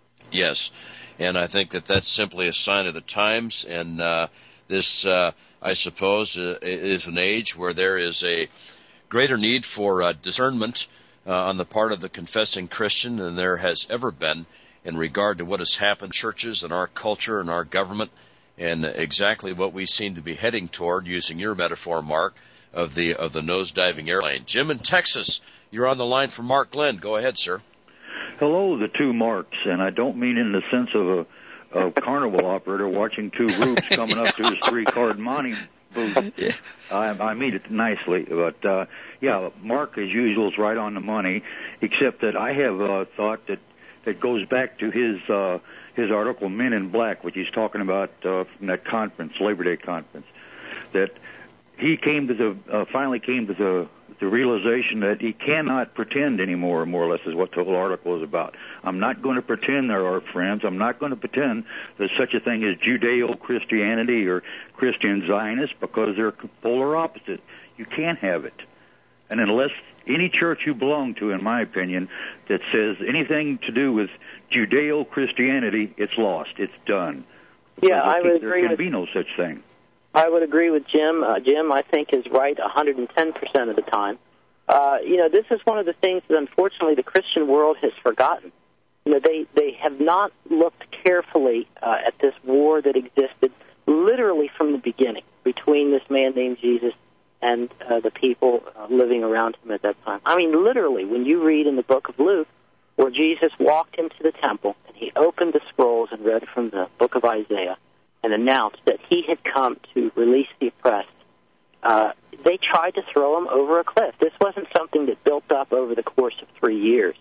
Yes. And I think that that's simply a sign of the times. And uh, this, uh, I suppose, uh, is an age where there is a greater need for uh, discernment uh, on the part of the confessing Christian than there has ever been in regard to what has happened in churches and our culture and our government, and exactly what we seem to be heading toward, using your metaphor, Mark, of the of the nose-diving airplane. Jim in Texas, you're on the line for Mark Glenn. Go ahead, sir. Hello, the two Marks, and I don't mean in the sense of a, a carnival operator watching two rubes coming up to his three-card money booth. Yeah. I, I mean it nicely, but uh, yeah, Mark, as usual, is right on the money, except that I have a thought that, that goes back to his uh, his article, Men in Black, which he's talking about uh, from that conference, Labor Day conference, that he came to the uh, finally came to the the realization that he cannot pretend anymore, more or less, is what the whole article is about. I'm not going to pretend there are friends. I'm not going to pretend there's such a thing as Judeo-Christianity or Christian Zionists, because they're polar opposite. You can't have it. And unless any church you belong to, in my opinion, that says anything to do with Judeo-Christianity, it's lost. It's done. Yeah, I would there agree. There can with, be no such thing. I would agree with Jim. Uh, Jim, I think, is right one hundred ten percent of the time. Uh, you know, this is one of the things that, unfortunately, the Christian world has forgotten. You know, they, they have not looked carefully uh, at this war that existed literally from the beginning between this man named Jesus and uh, the people uh, living around him at that time. I mean, literally, when you read in the book of Luke, where Jesus walked into the temple and he opened the scrolls and read from the book of Isaiah and announced that he had come to release the oppressed, uh, they tried to throw him over a cliff. This wasn't something that built up over the course of three years.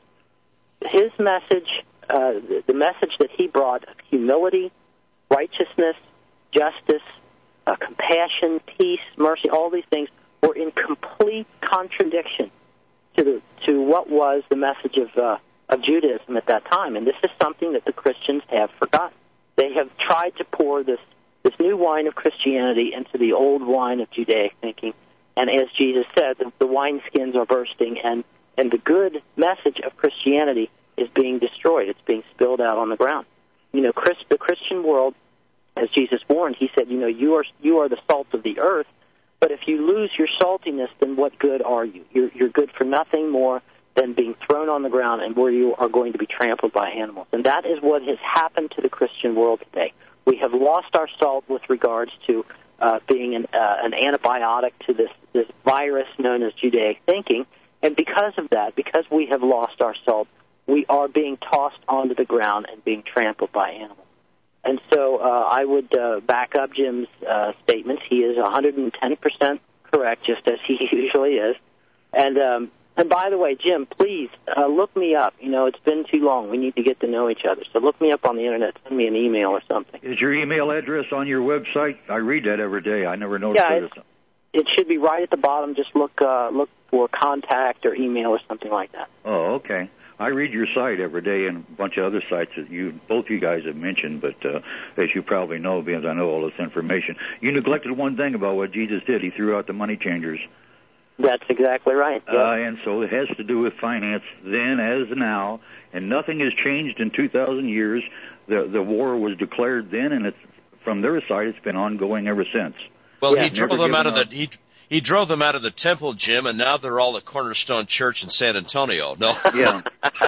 His message, uh, the, the message that he brought of humility, righteousness, justice, uh, compassion, peace, mercy, all these things were in complete contradiction to the to what was the message of uh, of Judaism at that time. And this is something that the Christians have forgotten. They have tried to pour this, this new wine of Christianity into the old wine of Judaic thinking. And as Jesus said, the, the wineskins are bursting, and, and the good message of Christianity is being destroyed. It's being spilled out on the ground. You know, Chris, the Christian world, as Jesus warned, he said, you know, you are you are the salt of the earth, but if you lose your saltiness, then what good are you? You're, you're good for nothing more than being thrown on the ground and where you are going to be trampled by animals. And that is what has happened to the Christian world today. We have lost our salt with regards to uh, being an, uh, an antibiotic to this, this virus known as Judaic thinking. And because of that, because we have lost our salt, we are being tossed onto the ground and being trampled by animals. And so uh, I would uh, back up Jim's uh, statements. He is one hundred ten percent correct, just as he usually is. And um, and by the way, Jim, please uh, look me up. You know, it's been too long. We need to get to know each other. So look me up on the Internet. Send me an email or something. Is your email address on your website? I read that every day. I never noticed yeah, it. It should be right at the bottom. Just look uh, look for contact or email or something like that. Oh, okay. I read your site every day and a bunch of other sites that you, both you guys have mentioned, but uh, as you probably know, because I know all this information, you neglected one thing about what Jesus did. He threw out the money changers. That's exactly right. Yes. Uh, and so it has to do with finance then as now, and nothing has changed in two thousand years. The the war was declared then, and it's, from their side, it's been ongoing ever since. Well, yeah, he drove them out of the he he drove them out of the temple, Jim, and now they're all at Cornerstone Church in San Antonio. No, yeah,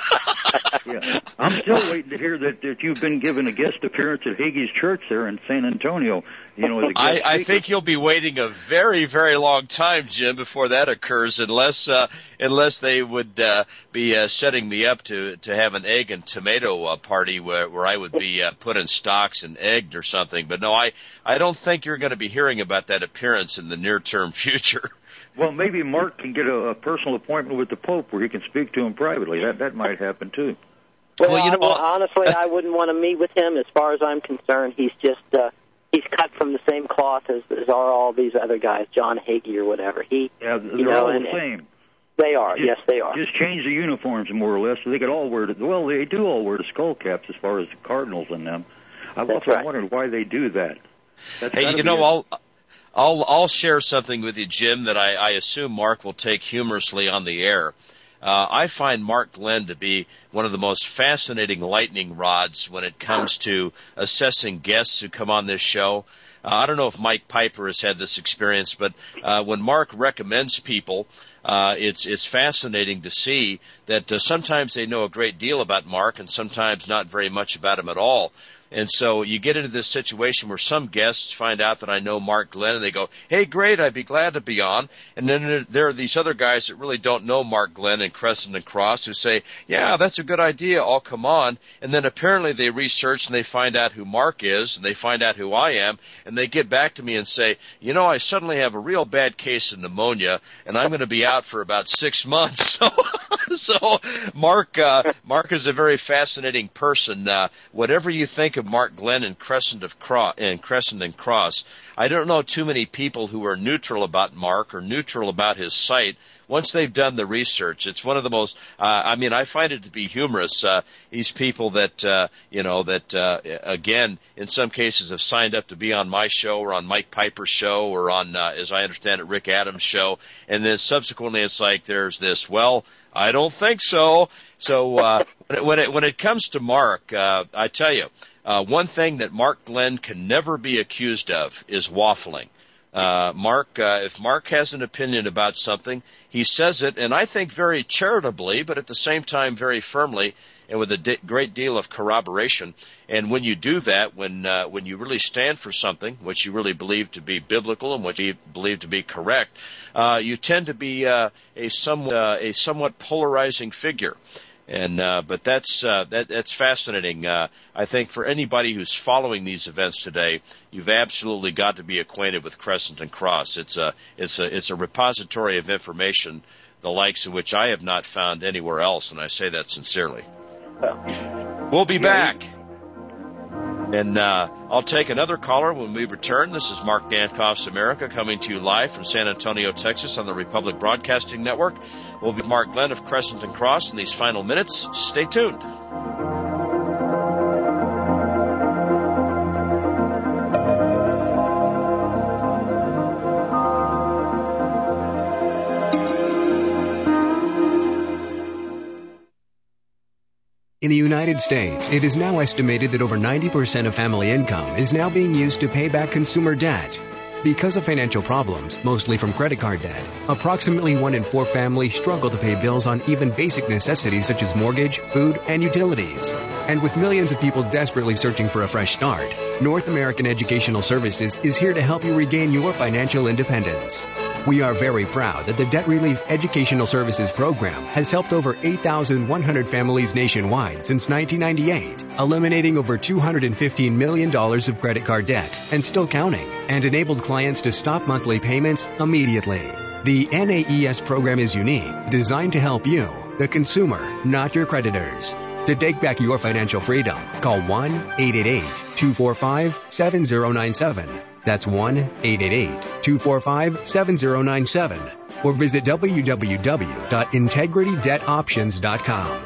yeah. I'm still waiting to hear that, that you've been given a guest appearance at Hagee's Church there in San Antonio. You know, as a guest I, I think you'll be waiting a very, very long time, Jim, before that occurs, unless uh, unless they would uh, be uh, setting me up to to have an egg and tomato uh, party where where I would be uh, put in stocks and egged or something. But no, I I don't think you're going to be hearing about that appearance in the near term future. Well, maybe Mark can get a, a personal appointment with the Pope where he can speak to him privately. That that might happen too. Well, well you know, I, honestly, I wouldn't want to meet with him. As far as I'm concerned, he's just uh, he's cut from the same cloth as, as are all these other guys, John Hagee or whatever. He, yeah, they're you know, all and, the same. They are, just, yes, they are. Just change the uniforms more or less, so they could all wear. The, well, they do all wear the skull caps as far as the Cardinals and them. I've That's often right. wondered why they do that. That's hey, you know, a, I'll. I'll I'll share something with you, Jim, that I, I assume Mark will take humorously on the air. Uh, I find Mark Glenn to be one of the most fascinating lightning rods when it comes to assessing guests who come on this show. Uh, I don't know if Mike Piper has had this experience, but uh, when Mark recommends people, uh, it's it's fascinating to see that uh, sometimes they know a great deal about Mark and sometimes not very much about him at all. And so you get into this situation where some guests find out that I know Mark Glenn, and they go, hey, great, I'd be glad to be on. And then there are these other guys that really don't know Mark Glenn and Crescent and Cross who say, yeah, that's a good idea, I'll come on. And then apparently they research and they find out who Mark is, and they find out who I am, and they get back to me and say, you know, I suddenly have a real bad case of pneumonia, and I'm going to be out for about six months. So, so Mark, uh, Mark is a very fascinating person. Uh, whatever you think of Mark Glenn and Crescent of Cross, and Crescent and Cross, I don't know too many people who are neutral about Mark or neutral about his site. Once they've done the research, it's one of the most, uh, I mean, I find it to be humorous. Uh, these people that, uh, you know, that, uh, again, in some cases have signed up to be on my show or on Mike Piper's show or on, uh, as I understand it, Rick Adams' show. And then subsequently it's like there's this, well, I don't think so. So, uh, when it, when it, when it comes to Mark, uh, I tell you, uh, one thing that Mark Glenn can never be accused of is waffling. Uh, Mark, uh, if Mark has an opinion about something, he says it, and I think very charitably, but at the same time very firmly and with a di- great deal of corroboration. And when you do that, when uh, when you really stand for something, which you really believe to be biblical and what you believe to be correct, uh, you tend to be uh, a somewhat uh, a somewhat polarizing figure. And uh, but that's uh, that, that's fascinating. Uh, I think for anybody who's following these events today, you've absolutely got to be acquainted with Crescent and Cross. It's a it's a it's a repository of information, the likes of which I have not found anywhere else, and I say that sincerely. We'll be back, and uh, I'll take another caller when we return. This is Mark Dankoff's America, coming to you live from San Antonio, Texas, on the Republic Broadcasting Network. We'll be Mark Glenn of Crescent and Cross in these final minutes. Stay tuned. In the United States, it is now estimated that over ninety percent of family income is now being used to pay back consumer debt. Because of financial problems, mostly from credit card debt, approximately one in four families struggle to pay bills on even basic necessities such as mortgage, food, and utilities. And with millions of people desperately searching for a fresh start, North American Educational Services is here to help you regain your financial independence. We are very proud that the Debt Relief Educational Services Program has helped over eight thousand one hundred families nationwide since nineteen ninety-eight, eliminating over two hundred fifteen million dollars of credit card debt and still counting, and enabled clients to stop monthly payments immediately. The N A E S program is unique, designed to help you, the consumer, not your creditors. To take back your financial freedom, call one eight eight eight, two four five, seven zero nine seven. That's one eight eight eight, two four five, seven zero nine seven. Or visit w w w dot integrity debt options dot com.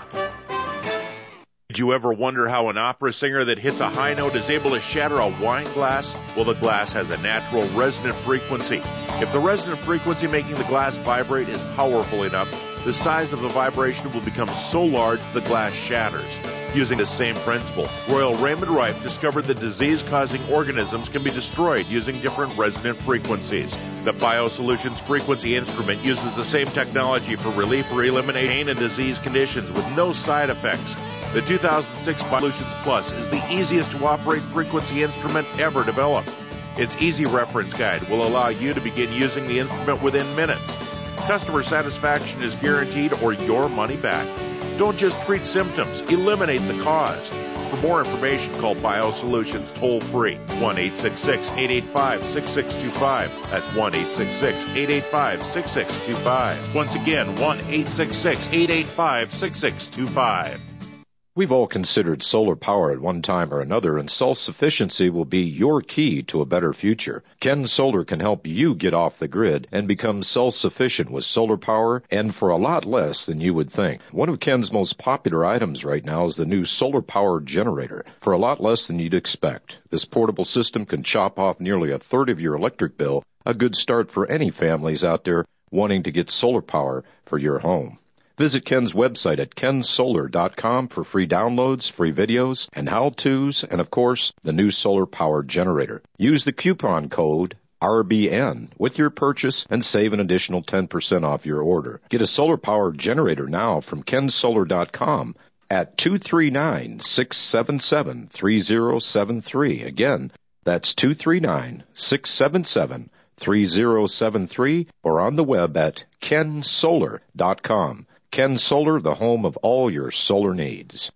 Did you ever wonder how an opera singer that hits a high note is able to shatter a wine glass? Well, the glass has a natural resonant frequency. If the resonant frequency making the glass vibrate is powerful enough, the size of the vibration will become so large the glass shatters. Using the same principle, Royal Raymond Rife discovered that disease-causing organisms can be destroyed using different resonant frequencies. The BioSolutions Frequency Instrument uses the same technology for relief or elimination pain and disease conditions with no side effects. The two thousand six BioSolutions Plus is the easiest to operate frequency instrument ever developed. Its easy reference guide will allow you to begin using the instrument within minutes. Customer satisfaction is guaranteed or your money back. Don't just treat symptoms, eliminate the cause. For more information, call BioSolutions toll-free, one eight six six, eight eight five, six six two five. That's one eight six six, eight eight five, six six two five. Once again, one eight six six, eight eight five, six six two five. We've all considered solar power at one time or another, and self-sufficiency will be your key to a better future. Ken Solar can help you get off the grid and become self-sufficient with solar power, and for a lot less than you would think. One of Ken's most popular items right now is the new solar power generator, for a lot less than you'd expect. This portable system can chop off nearly a third of your electric bill, a good start for any families out there wanting to get solar power for your home. Visit Ken's website at ken solar dot com for free downloads, free videos, and how-tos, and of course, the new solar power generator. Use the coupon code R B N with your purchase and save an additional ten percent off your order. Get a solar power generator now from ken solar dot com at two three nine, six seven seven, three zero seven three. Again, that's two three nine, six seven seven, three zero seven three, or on the web at ken solar dot com. Ken Solar, the home of all your solar needs.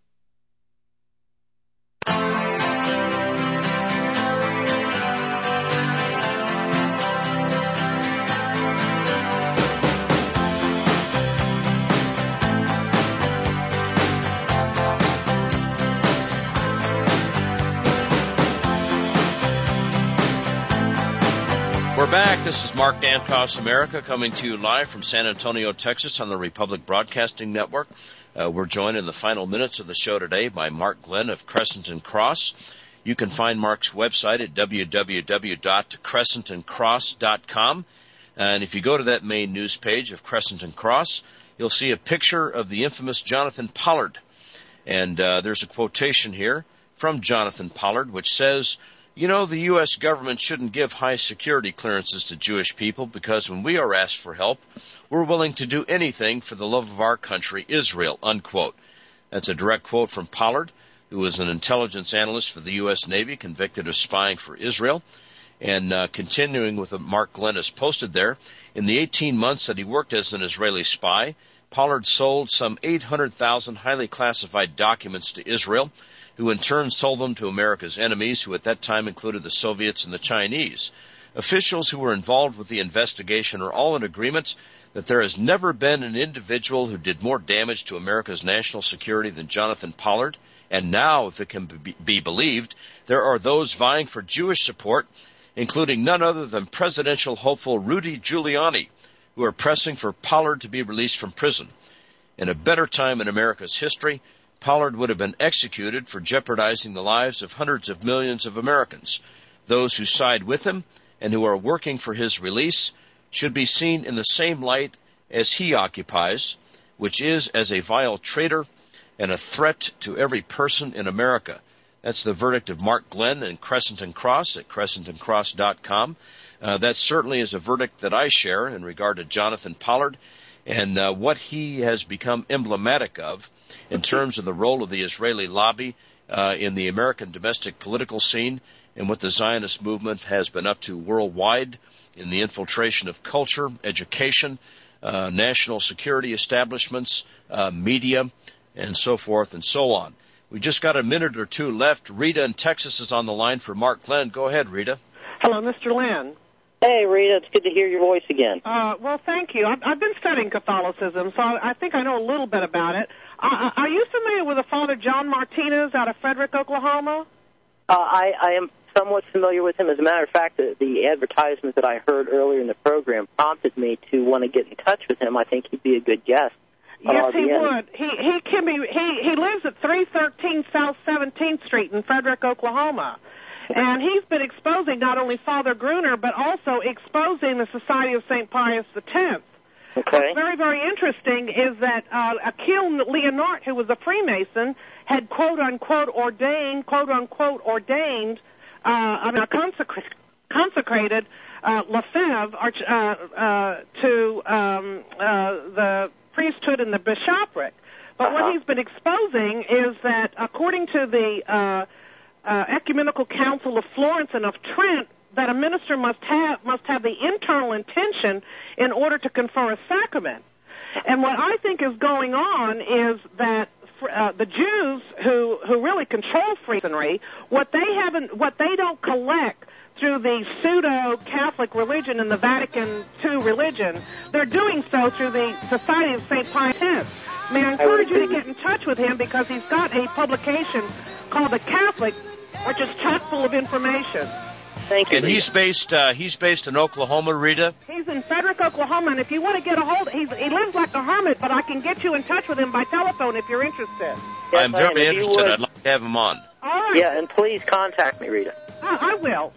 We're back. This is Mark Dankoff's America coming to you live from San Antonio, Texas on the Republic Broadcasting Network. Uh, we're joined in the final minutes of the show today by Mark Glenn of Crescent and Cross. You can find Mark's website at w w w dot crescent and cross dot com. And if you go to that main news page of Crescent and Cross, you'll see a picture of the infamous Jonathan Pollard. And uh, there's a quotation here from Jonathan Pollard which says, you know, the U S government shouldn't give high security clearances to Jewish people because when we are asked for help, we're willing to do anything for the love of our country, Israel, unquote. That's a direct quote from Pollard, who was an intelligence analyst for the U S Navy, convicted of spying for Israel. And uh, continuing with what Mark Glenn has posted there, in the eighteen months that he worked as an Israeli spy, Pollard sold some eight hundred thousand highly classified documents to Israel, who in turn sold them to America's enemies, who at that time included the Soviets and the Chinese. Officials who were involved with the investigation are all in agreement that there has never been an individual who did more damage to America's national security than Jonathan Pollard. And now, if it can be believed, there are those vying for Jewish support, including none other than presidential hopeful Rudy Giuliani, who are pressing for Pollard to be released from prison. In a better time in America's history, Pollard would have been executed for jeopardizing the lives of hundreds of millions of Americans. Those who side with him and who are working for his release should be seen in the same light as he occupies, which is as a vile traitor and a threat to every person in America. That's the verdict of Mark Glenn and Crescent and Cross at crescent and cross dot com. Uh, that certainly is a verdict that I share in regard to Jonathan Pollard and uh, what he has become emblematic of in terms of the role of the Israeli lobby uh, in the American domestic political scene and what the Zionist movement has been up to worldwide in the infiltration of culture, education, uh, national security establishments, uh, media, and so forth and so on. We just got a minute or two left. Rita in Texas is on the line for Mark Glenn. Go ahead, Rita. Hello, Mister Lynn. Hey, Rita, it's good to hear your voice again. Uh, well, thank you. I've, I've been studying Catholicism, so I, I think I know a little bit about it. Uh, are you familiar with a Father John Martinez out of Frederick, Oklahoma? Uh, I, I am somewhat familiar with him. As a matter of fact, the, the advertisement that I heard earlier in the program prompted me to want to get in touch with him. I think he'd be a good guest. Yes, he would. He he can be. He he lives at three thirteen South seventeenth Street in Frederick, Oklahoma. And he's been exposing not only Father Gruner, but also exposing the Society of Saint Pius the Tenth. Okay. What's very, very interesting is that uh, Achille Leonard, who was a Freemason, had quote-unquote ordained, quote-unquote ordained, uh, I mean, consecrated, consecrated uh, Lefebvre uh, uh, to um, uh, the priesthood and the bishopric. But uh-huh. what he's been exposing is that, according to the uh, Uh, Ecumenical Council of Florence and of Trent, that a minister must have must have the internal intention in order to confer a sacrament. And what I think is going on is that uh, the Jews who who really control Freemasonry, what they haven't, what they don't collect through the pseudo-Catholic religion and the Vatican two religion, they're doing so through the Society of Saint Pius the Tenth. I mean, I encourage you to get in touch with him because he's got a publication called The Catholic, which is chock full of information. Thank you. And he's based uh, he's based in Oklahoma, Rita. He's in Frederick, Oklahoma, and if you want to get a hold, he's, he lives like a hermit, but I can get you in touch with him by telephone if you're interested. Yes, I'm very am. interested. I'd like to have him on. All right. Yeah, and please contact me, Rita. Uh, I will.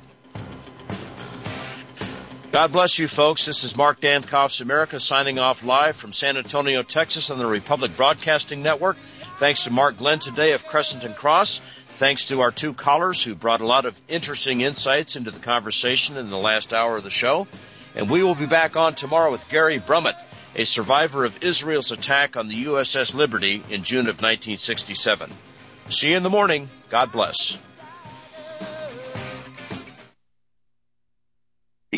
God bless you, folks. This is Mark Dankoff's America signing off live from San Antonio, Texas on the Republic Broadcasting Network. Thanks to Mark Glenn today of Crescent and Cross. Thanks to our two callers who brought a lot of interesting insights into the conversation in the last hour of the show. And we will be back on tomorrow with Gary Brummett, a survivor of Israel's attack on the U S S Liberty in June of nineteen sixty-seven. See you in the morning. God bless.